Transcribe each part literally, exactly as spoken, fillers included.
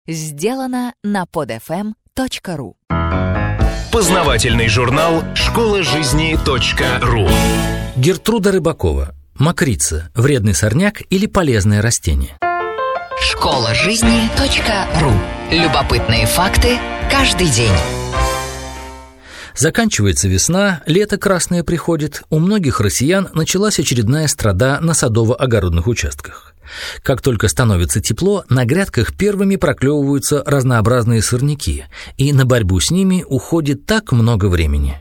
Сделано на под эф эм точка ру. Познавательный журнал школа жизни точка ру. Гертруда Рыбакова. Мокрица. Вредный сорняк или полезное растение? школа жизни точка ру. Любопытные факты каждый день. Заканчивается весна, лето красное приходит. У многих россиян началась очередная страда на садово-огородных участках. Как только становится тепло, на грядках первыми проклевываются разнообразные сорняки, и на борьбу с ними уходит так много времени.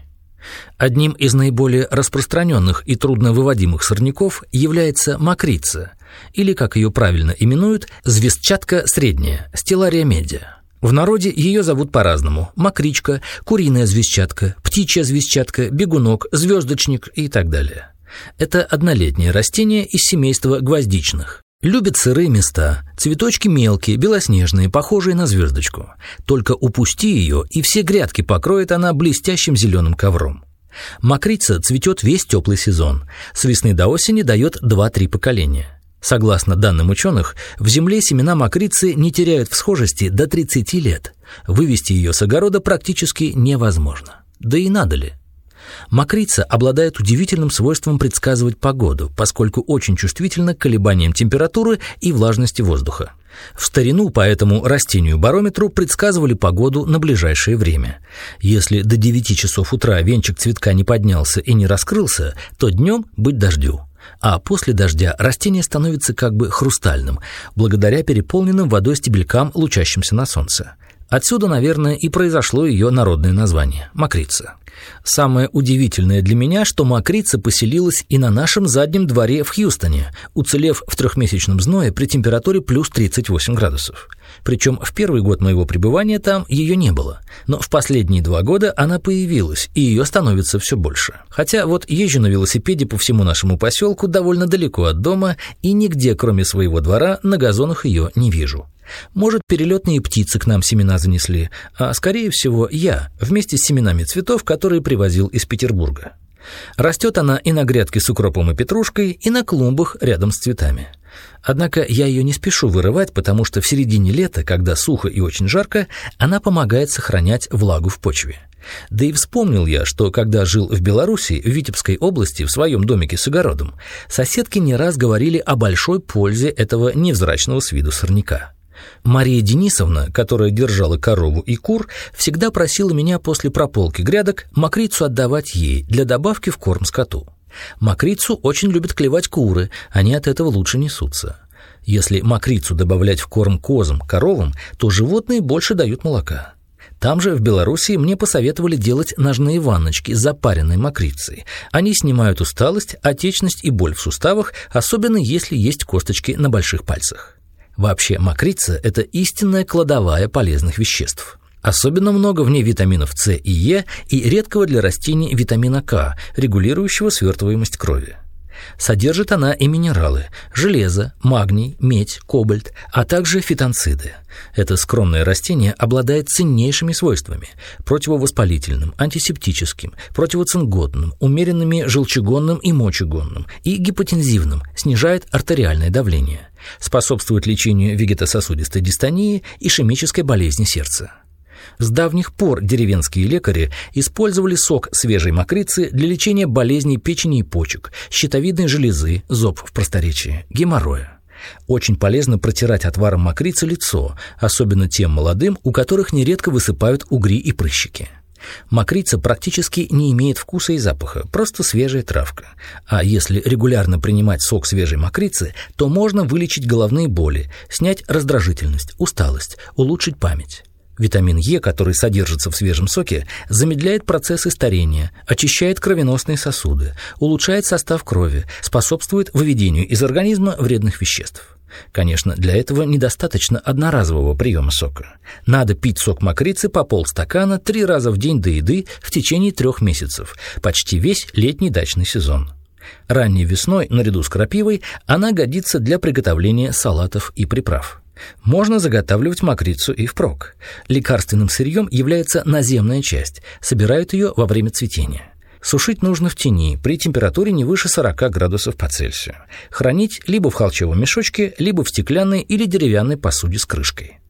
Одним из наиболее распространенных и трудновыводимых сорняков является мокрица, или, как ее правильно именуют, звездчатка средняя, стеллария медиа. В народе ее зовут по-разному – мокричка, куриная звездчатка, птичья звездчатка, бегунок, звездочник и так далее. Это однолетнее растение из семейства гвоздичных. Любит сырые места, цветочки мелкие, белоснежные, похожие на звездочку. Только упусти ее, и все грядки покроет она блестящим зеленым ковром. Мокрица цветет весь теплый сезон. С весны до осени дает два-три поколения. Согласно данным ученых, в земле семена мокрицы не теряют всхожести до тридцати лет. Вывести ее с огорода практически невозможно. Да и надо ли? Мокрица обладает удивительным свойством предсказывать погоду, поскольку очень чувствительна к колебаниям температуры и влажности воздуха. В старину по этому растению-барометру предсказывали погоду на ближайшее время. Если до девяти часов утра венчик цветка не поднялся и не раскрылся, то днем быть дождю. А после дождя растение становится как бы хрустальным, благодаря переполненным водой стебелькам, лучащимся на солнце. Отсюда, наверное, и произошло ее народное название – мокрица. Самое удивительное для меня, что мокрица поселилась и на нашем заднем дворе в Хьюстоне, уцелев в трехмесячном зное при температуре плюс тридцать восемь градусов. Причем в первый год моего пребывания там ее не было, но в последние два года она появилась, и ее становится все больше. Хотя вот езжу на велосипеде по всему нашему поселку довольно далеко от дома, и нигде, кроме своего двора, на газонах ее не вижу. Может, перелетные птицы к нам семена занесли, а, скорее всего, я, вместе с семенами цветов, которые привозил из Петербурга. Растет она и на грядке с укропом и петрушкой, и на клумбах рядом с цветами. Однако я ее не спешу вырывать, потому что в середине лета, когда сухо и очень жарко, она помогает сохранять влагу в почве. Да и вспомнил я, что когда жил в Беларуси, в Витебской области, в своем домике с огородом, соседки не раз говорили о большой пользе этого невзрачного с виду сорняка. Мария Денисовна, которая держала корову и кур, всегда просила меня после прополки грядок мокрицу отдавать ей для добавки в корм скоту. Мокрицу очень любят клевать куры, они от этого лучше несутся. Если мокрицу добавлять в корм козам, коровам, то животные больше дают молока. Там же, в Беларуси, мне посоветовали делать ножные ванночки с запаренной мокрицей. Они снимают усталость, отечность и боль в суставах, особенно если есть косточки на больших пальцах. Вообще, мокрица – это истинная кладовая полезных веществ. Особенно много в ней витаминов С и Е и редкого для растений витамина К, регулирующего свертываемость крови. Содержит она и минералы – железо, магний, медь, кобальт, а также фитонциды. Это скромное растение обладает ценнейшими свойствами – противовоспалительным, антисептическим, противоцинготным, умеренными желчегонным и мочегонным и гипотензивным, снижает артериальное давление, способствует лечению вегетососудистой дистонии, ишемической болезни сердца. С давних пор деревенские лекари использовали сок свежей мокрицы для лечения болезней печени и почек, щитовидной железы, зоб в просторечии, геморроя. Очень полезно протирать отваром мокрицы лицо, особенно тем молодым, у которых нередко высыпают угри и прыщики. Мокрица практически не имеет вкуса и запаха, просто свежая травка. А если регулярно принимать сок свежей мокрицы, то можно вылечить головные боли, снять раздражительность, усталость, улучшить память. Витамин Е, который содержится в свежем соке, замедляет процессы старения, очищает кровеносные сосуды, улучшает состав крови, способствует выведению из организма вредных веществ. Конечно, для этого недостаточно одноразового приема сока. Надо пить сок мокрицы по полстакана три раза в день до еды в течение трех месяцев, почти весь летний дачный сезон. Ранней весной, наряду с крапивой, она годится для приготовления салатов и приправ. Можно заготавливать мокрицу и впрок. Лекарственным сырьем является наземная часть, собирают ее во время цветения. Сушить нужно в тени при температуре не выше сорока градусов по Цельсию. Хранить либо в холщовом мешочке, либо в стеклянной или деревянной посуде с крышкой.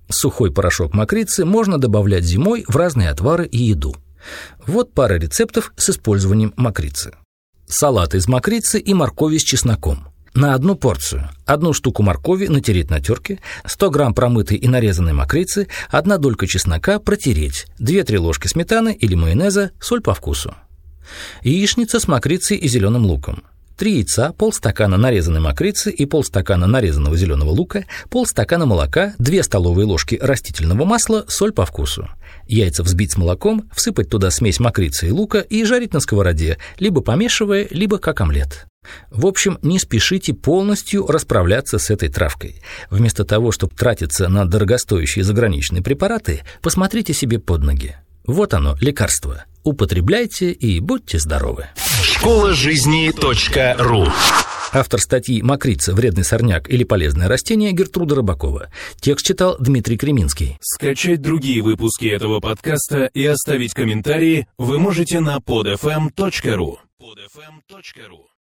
Сухой порошок мокрицы можно добавлять зимой в разные отвары и еду. Вот пара рецептов с использованием мокрицы. Салат из мокрицы и моркови с чесноком. На одну порцию одну штуку моркови натереть на терке, сто грамм промытой и нарезанной мокрицы, одна долька чеснока протереть, две-три ложки сметаны или майонеза, соль по вкусу. Яичница с мокрицей и зеленым луком. три яйца, полстакана нарезанной мокрицы и полстакана нарезанного зеленого лука, полстакана молока, две столовые ложки растительного масла, соль по вкусу. Яйца взбить с молоком, всыпать туда смесь мокрицы и лука и жарить на сковороде, либо помешивая, либо как омлет. В общем, не спешите полностью расправляться с этой травкой. Вместо того, чтобы тратиться на дорогостоящие заграничные препараты, посмотрите себе под ноги. Вот оно, лекарство. Употребляйте и будьте здоровы. школа жизни точка ру. Автор статьи «Мокрица. Вредный сорняк или полезное растение» Гертруда Рыбакова. Текст читал Дмитрий Креминский. Скачать другие выпуски этого подкаста и оставить комментарии вы можете на под эф эм точка ру. под эф эм точка ру